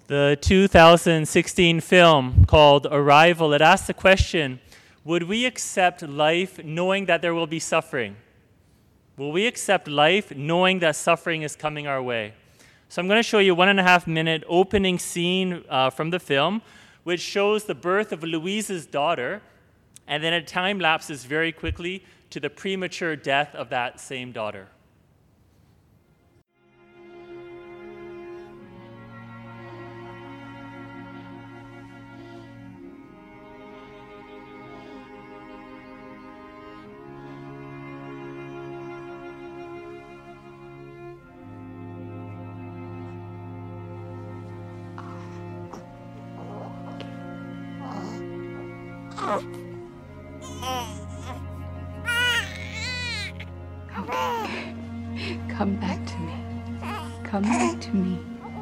The 2016 film called Arrival, it asks the question, would we accept life knowing that there will be suffering? Will we accept life knowing that suffering is coming our way? So I'm going to show you a 1.5-minute opening scene from the film, which shows the birth of Louise's daughter, and then it time lapses very quickly to the premature death of that same daughter. Come back to me. Come back to me.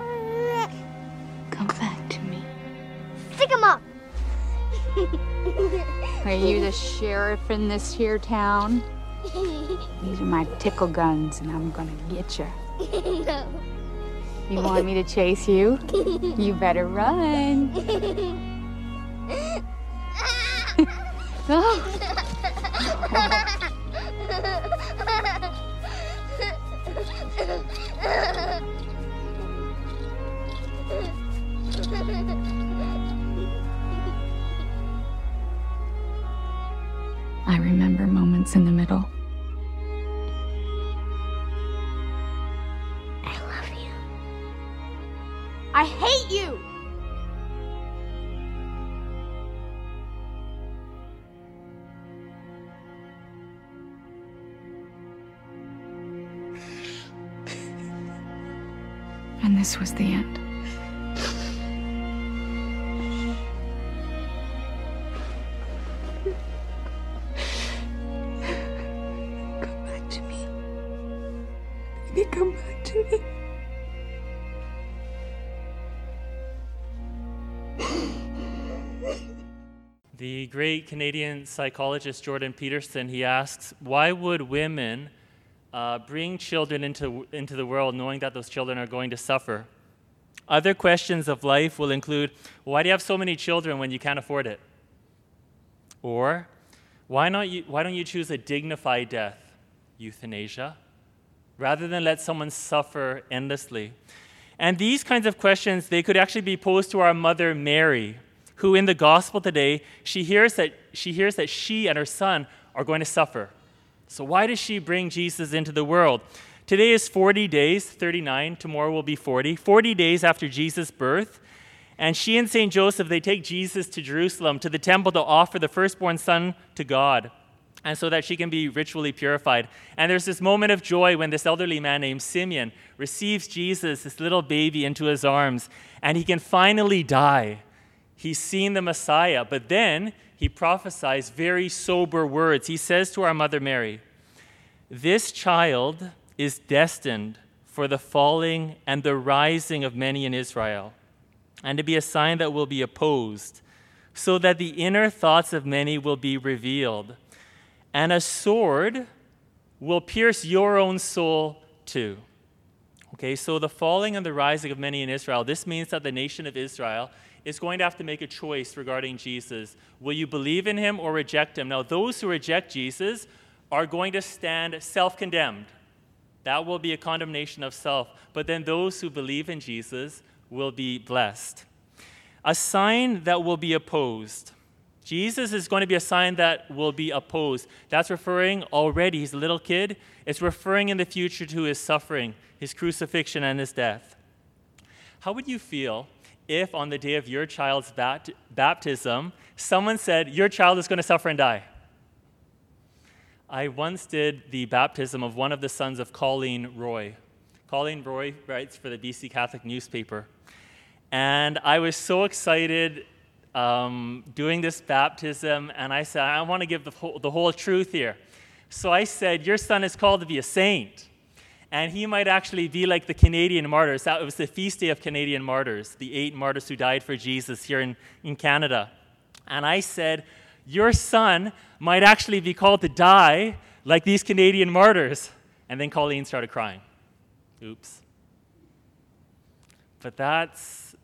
Come back to me. Stick 'em up! Are you the sheriff in this here town? These are my tickle guns, and I'm gonna get you. No. You want me to chase you? You better run. Oh. I remember moments in the middle. I love you. I hate you! And this was the end. Come back to me. Baby, come back to me. The great Canadian psychologist Jordan Peterson, he asks, why would women bring children into the world knowing that those children are going to suffer? Other questions of life will include, why do you have so many children when you can't afford it? Or, why don't you choose a dignified death, euthanasia, rather than let someone suffer endlessly? And these kinds of questions, they could actually be posed to our mother Mary, who in the gospel today, she hears that she and her son are going to suffer. So why does she bring Jesus into the world? Today is 40 days, 39, tomorrow will be 40 days after Jesus' birth. And she and St. Joseph, they take Jesus to Jerusalem, to the temple, to offer the firstborn son to God, and so that she can be ritually purified. And there's this moment of joy when this elderly man named Simeon receives Jesus, this little baby, into his arms, and he can finally die. He's seen the Messiah, but then he prophesies very sober words. He says to our mother Mary, "This child is destined for the falling and the rising of many in Israel, and to be a sign that will be opposed, so that the inner thoughts of many will be revealed. And a sword will pierce your own soul too." Okay, so the falling and the rising of many in Israel, this means that the nation of Israel is going to have to make a choice regarding Jesus. Will you believe in him or reject him? Now, those who reject Jesus are going to stand self-condemned. That will be a condemnation of self. But then those who believe in Jesus will be blessed. A sign that will be opposed. Jesus is going to be a sign that will be opposed. That's referring already, he's a little kid. It's referring in the future to his suffering, his crucifixion, and his death. How would you feel if on the day of your child's baptism, someone said, your child is going to suffer and die? I once did the baptism of one of the sons of Colleen Roy. Colleen Roy writes for the BC Catholic newspaper. And I was so excited doing this baptism, and I said, I want to give the whole truth here. So I said, your son is called to be a saint. And he might actually be like the Canadian martyrs. It was the feast day of Canadian martyrs, the 8 martyrs who died for Jesus here in Canada. And I said, your son might actually be called to die like these Canadian martyrs. And then Colleen started crying. Oops. But that's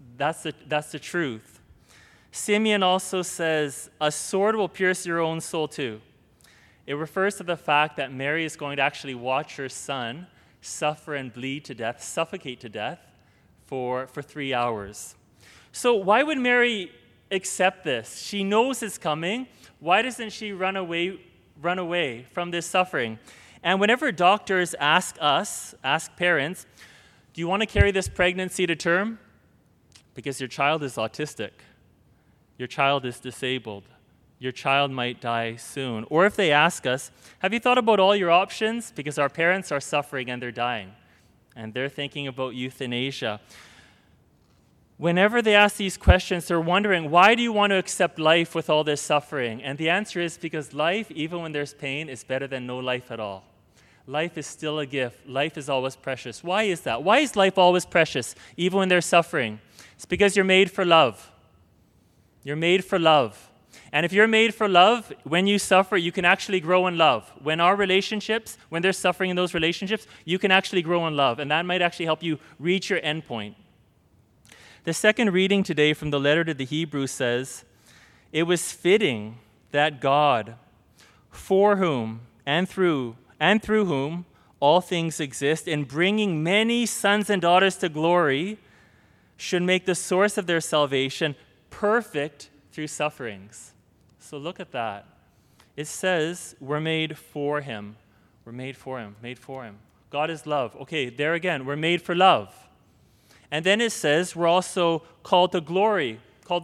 That's the truth. Simeon also says, a sword will pierce your own soul too. It refers to the fact that Mary is going to actually watch her son suffer and bleed to death, suffocate to death for 3 hours. So why would Mary accept this? She knows it's coming. Why doesn't she run away from this suffering? And whenever doctors ask parents, do you want to carry this pregnancy to term? Because your child is autistic. Your child is disabled. Your child might die soon. Or if they ask us, have you thought about all your options? Because our parents are suffering and they're dying. And they're thinking about euthanasia. Whenever they ask these questions, they're wondering, why do you want to accept life with all this suffering? And the answer is because life, even when there's pain, is better than no life at all. Life is still a gift. Life is always precious. Why is that? Why is life always precious, even when there's suffering? It's because you're made for love. You're made for love. And if you're made for love, when you suffer, you can actually grow in love. When there's suffering in those relationships, you can actually grow in love. And that might actually help you reach your end point. The second reading today from the letter to the Hebrews says, it was fitting that God, for whom and through whom all things exist, in bringing many sons and daughters to glory, should make the source of their salvation perfect through sufferings. So look at that. It says we're made for him. We're made for him, made for him. God is love. Okay, there again, we're made for love. And then it says we're also called to glory, called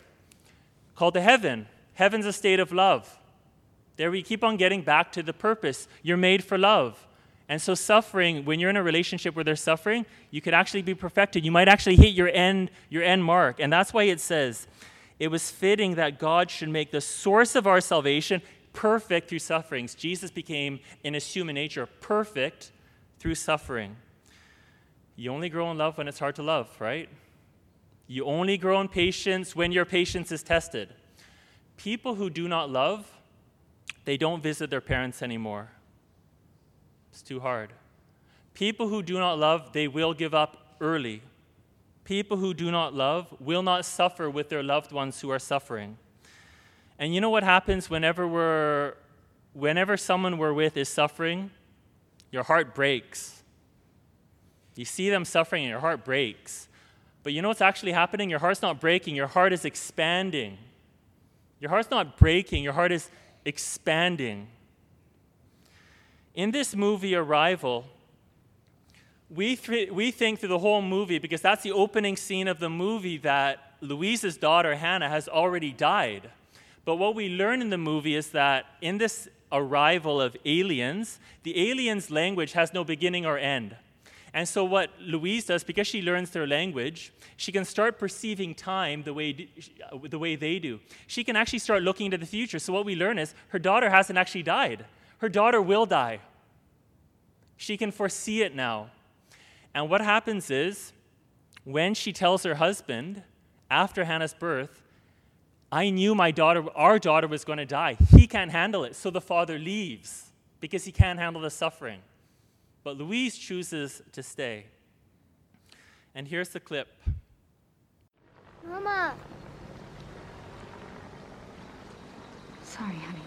to heaven. Heaven's a state of love. There we keep on getting back to the purpose. You're made for love. And so suffering, when you're in a relationship where there's suffering, you could actually be perfected. You might actually hit your end mark. And that's why it says, it was fitting that God should make the source of our salvation perfect through sufferings. Jesus became, in his human nature, perfect through suffering. You only grow in love when it's hard to love, right? You only grow in patience when your patience is tested. People who do not love, they don't visit their parents anymore. It's too hard. People who do not love, they will give up early. People who do not love will not suffer with their loved ones who are suffering. And you know what happens whenever someone we're with is suffering? Your heart breaks. You see them suffering and your heart breaks. But you know what's actually happening? Your heart's not breaking, your heart is expanding. Your heart's not breaking, your heart is expanding. In this movie, Arrival, we think through the whole movie, because that's the opening scene of the movie, that Louise's daughter, Hannah, has already died. But what we learn in the movie is that in this arrival of aliens, the aliens' language has no beginning or end. And so what Louise does, because she learns their language, she can start perceiving time the way they do. She can actually start looking into the future. So what we learn is her daughter hasn't actually died. Her daughter will die. She can foresee it now. And what happens is, when she tells her husband, after Hannah's birth, I knew our daughter was going to die. He can't handle it. So the father leaves because he can't handle the suffering. But Louise chooses to stay. And here's the clip. Mama. Sorry, honey.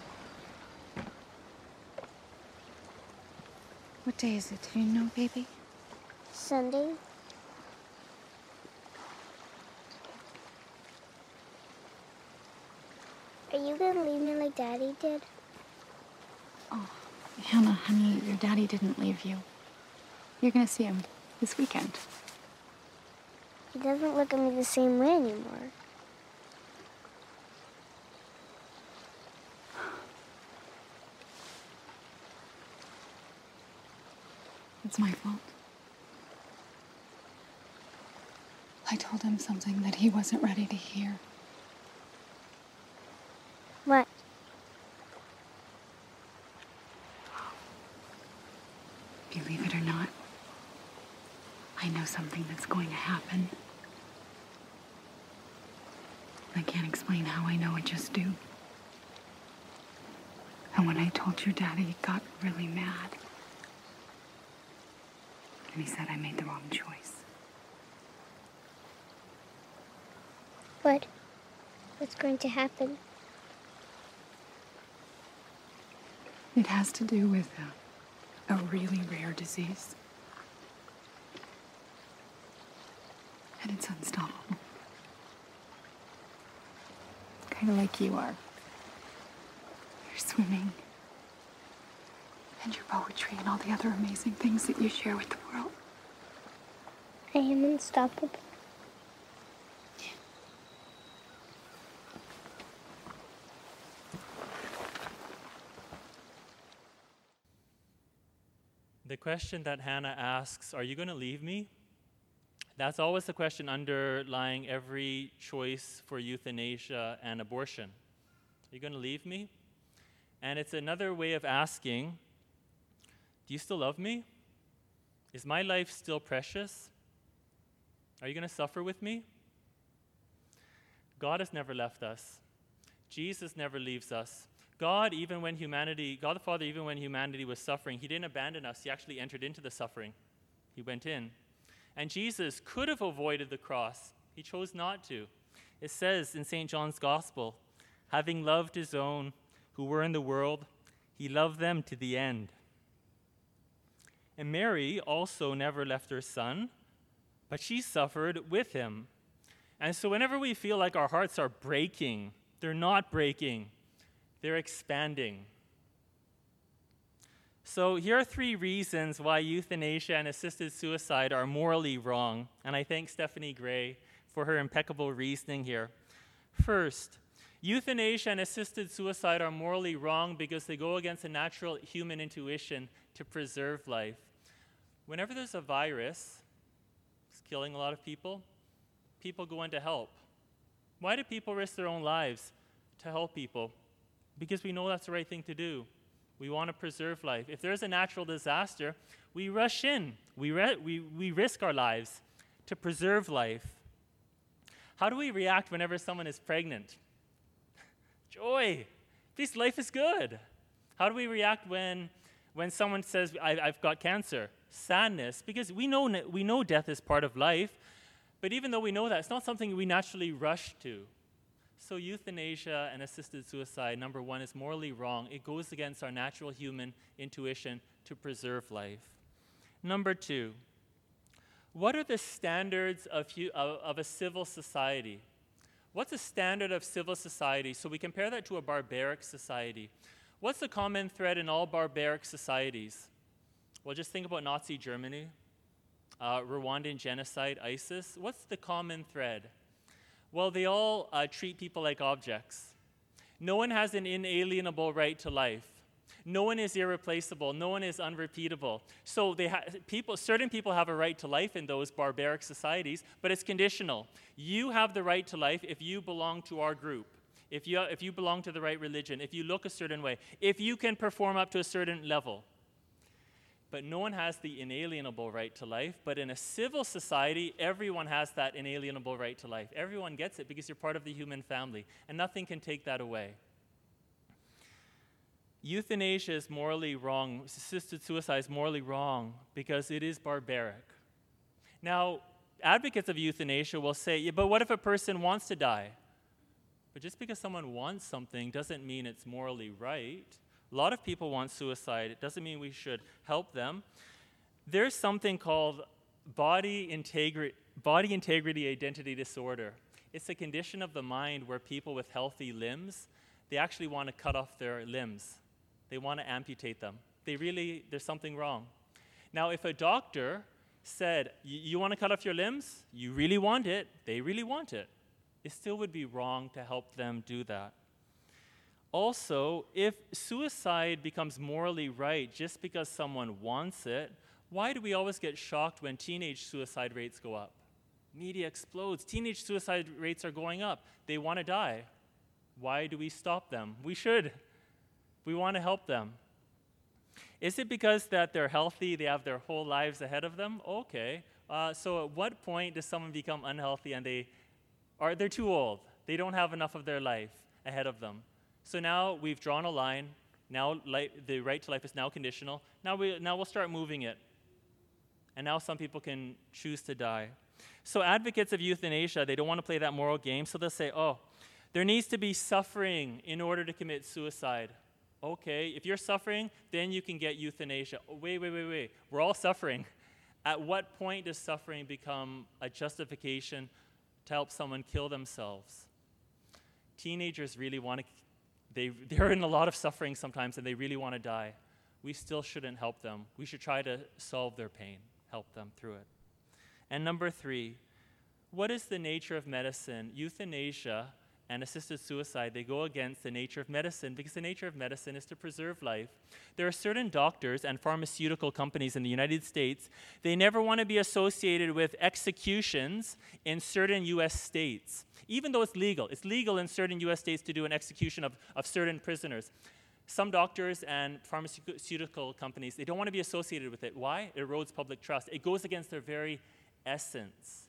What day is it? Do you know, baby? Sunday. Are you gonna leave me like Daddy did? Oh, Hannah, honey, your daddy didn't leave you. You're gonna see him this weekend. He doesn't look at me the same way anymore. It's my fault. I told him something that he wasn't ready to hear. What? Believe it or not, I know something that's going to happen. I can't explain how I know, it just do. And when I told your daddy, he got really mad. And he said I made the wrong choice. What? What's going to happen? It has to do with a really rare disease. And it's unstoppable. Kind of like you are. Your swimming. And your poetry and all the other amazing things that you share with the world. I am unstoppable. The question that Hannah asks, are you going to leave me? That's always the question underlying every choice for euthanasia and abortion. Are you going to leave me? And it's another way of asking, do you still love me? Is my life still precious? Are you going to suffer with me? God has never left us. Jesus never leaves us. God the Father, even when humanity was suffering, he didn't abandon us. He actually entered into the suffering. He went in. And Jesus could have avoided the cross. He chose not to. It says in St. John's Gospel, having loved his own who were in the world, he loved them to the end. And Mary also never left her son, but she suffered with him. And so whenever we feel like our hearts are breaking, they're not breaking, they're expanding. So here are 3 reasons why euthanasia and assisted suicide are morally wrong, and I thank Stephanie Gray for her impeccable reasoning here. First, euthanasia and assisted suicide are morally wrong because they go against the natural human intuition to preserve life. Whenever there's a virus, it's killing a lot of people go in to help. Why do people risk their own lives to help people? Because we know that's the right thing to do. We want to preserve life. If there's a natural disaster, we rush in. We risk our lives to preserve life. How do we react whenever someone is pregnant? Joy. This life is good. How do we react when someone says, I've got cancer? Sadness. Because we know death is part of life, but even though we know that, it's not something we naturally rush to. So euthanasia and assisted suicide, number 1, is morally wrong. It goes against our natural human intuition to preserve life. Number 2, what are the standards of a civil society? What's the standard of civil society? So we compare that to a barbaric society. What's the common thread in all barbaric societies? Well, just think about Nazi Germany, Rwandan genocide, ISIS. What's the common thread? Well, they all treat people like objects. No one has an inalienable right to life. No one is irreplaceable. No one is unrepeatable. So certain people have a right to life in those barbaric societies, but it's conditional. You have the right to life if you belong to our group, if you belong to the right religion, if you look a certain way, if you can perform up to a certain level. But no one has the inalienable right to life. But in a civil society, everyone has that inalienable right to life. Everyone gets it because you're part of the human family, and nothing can take that away. Euthanasia is morally wrong. Assisted suicide is morally wrong because it is barbaric. Now, advocates of euthanasia will say, yeah, but what if a person wants to die? But just because someone wants something doesn't mean it's morally right. A lot of people want suicide. It doesn't mean we should help them. There's something called body integrity identity disorder. It's a condition of the mind where people with healthy limbs, they actually want to cut off their limbs. They want to amputate them. There's something wrong. Now, if a doctor said, you want to cut off your limbs? You really want it. They really want it. It still would be wrong to help them do that. Also, if suicide becomes morally right just because someone wants it, why do we always get shocked when teenage suicide rates go up? Media explodes. Teenage suicide rates are going up. They want to die. Why do we stop them? We should. We want to help them. Is it because that they're healthy, they have their whole lives ahead of them? Okay. So at what point does someone become unhealthy and they're too old? They don't have enough of their life ahead of them. So now we've drawn a line. Now the right to life is now conditional. Now we'll start moving it. And now some people can choose to die. So advocates of euthanasia, they don't want to play that moral game, so they'll say, oh, there needs to be suffering in order to commit suicide. Okay, if you're suffering, then you can get euthanasia. Oh, wait. We're all suffering. At what point does suffering become a justification to help someone kill themselves? Teenagers really want to, they're in a lot of suffering sometimes and they really want to die. We still shouldn't help them. We should try to solve their pain, help them through it. And number 3, what is the nature of medicine? Euthanasia and assisted suicide, they go against the nature of medicine because the nature of medicine is to preserve life. There are certain doctors and pharmaceutical companies in the United States, they never want to be associated with executions in certain U.S. states, even though it's legal. It's legal in certain U.S. states to do an execution of certain prisoners. Some doctors and pharmaceutical companies, they don't want to be associated with it. Why? It erodes public trust. It goes against their very essence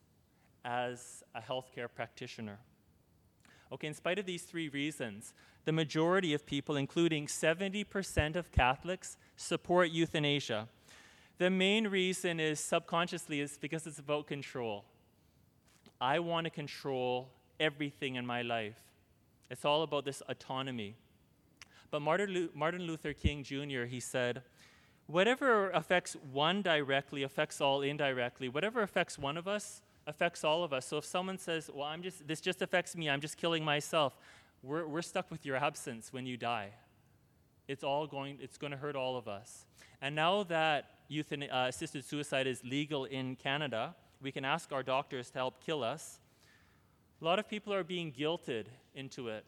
as a healthcare practitioner. Okay, in spite of these 3 reasons, the majority of people, including 70% of Catholics, support euthanasia. The main reason is subconsciously is because it's about control. I want to control everything in my life. It's all about this autonomy. But Martin Luther King Jr., he said, whatever affects one directly affects all indirectly. Whatever affects one of us affects all of us. So if someone says, well, this just affects me, I'm just killing myself, we're stuck with your absence when you die. It's going to hurt all of us. And now that assisted suicide is legal in Canada, we can ask our doctors to help kill us. A lot of people are being guilted into it.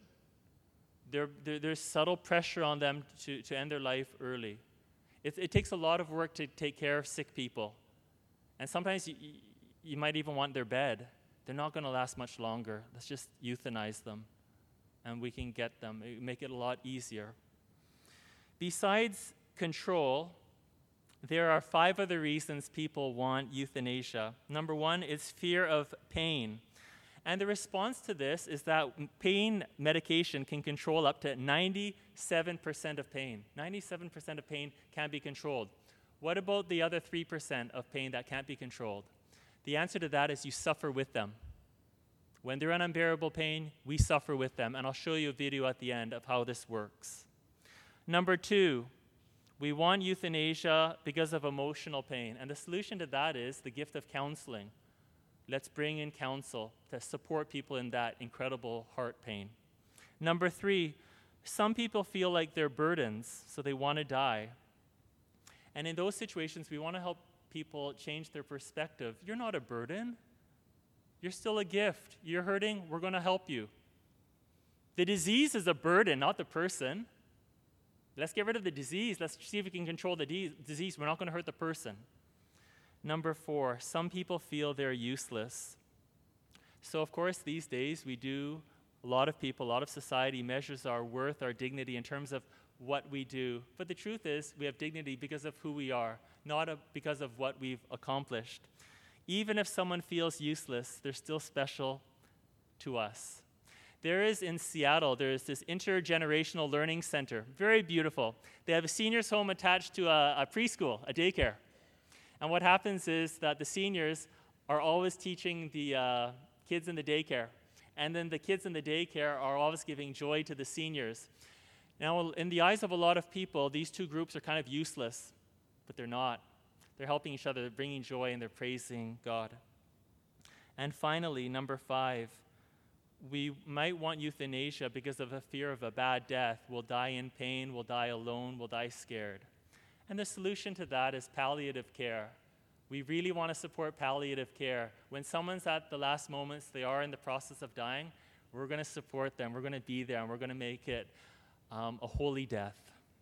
There's subtle pressure on them to end their life early. It takes a lot of work to take care of sick people. And sometimes you might even want their bed. They're not going to last much longer. Let's just euthanize them, and we can get them. Make it a lot easier. Besides control, there are 5 other reasons people want euthanasia. Number 1 is fear of pain. And the response to this is that pain medication can control up to 97% of pain. 97% of pain can be controlled. What about the other 3% of pain that can't be controlled? The answer to that is you suffer with them. When they're in unbearable pain, we suffer with them. And I'll show you a video at the end of how this works. Number 2, we want euthanasia because of emotional pain. And the solution to that is the gift of counseling. Let's bring in counsel to support people in that incredible heart pain. Number 3, some people feel like they're burdens, so they want to die. And in those situations, we want to help people change their perspective. You're not a burden. You're still a gift. You're hurting, we're going to help you. The disease is a burden, not the person. Let's get rid of the disease. Let's see if we can control the disease. We're not going to hurt the person. Number 4, some people feel they're useless. So, of course, these days a lot of society measures our worth, our dignity in terms of what we do. But the truth is, we have dignity because of who we are, not because of what we've accomplished. Even if someone feels useless, they're still special to us. There is in Seattle, there's this intergenerational learning center, very beautiful. They have a seniors home attached to a preschool, a daycare. And what happens is that the seniors are always teaching the kids in the daycare. And then the kids in the daycare are always giving joy to the seniors. Now, in the eyes of a lot of people, these 2 groups are kind of useless, but they're not. They're helping each other, they're bringing joy, and they're praising God. And finally, number 5, we might want euthanasia because of a fear of a bad death. We'll die in pain, we'll die alone, we'll die scared. And the solution to that is palliative care. We really want to support palliative care. When someone's at the last moments, they are in the process of dying, we're going to support them, we're going to be there, and we're going to make it a holy death.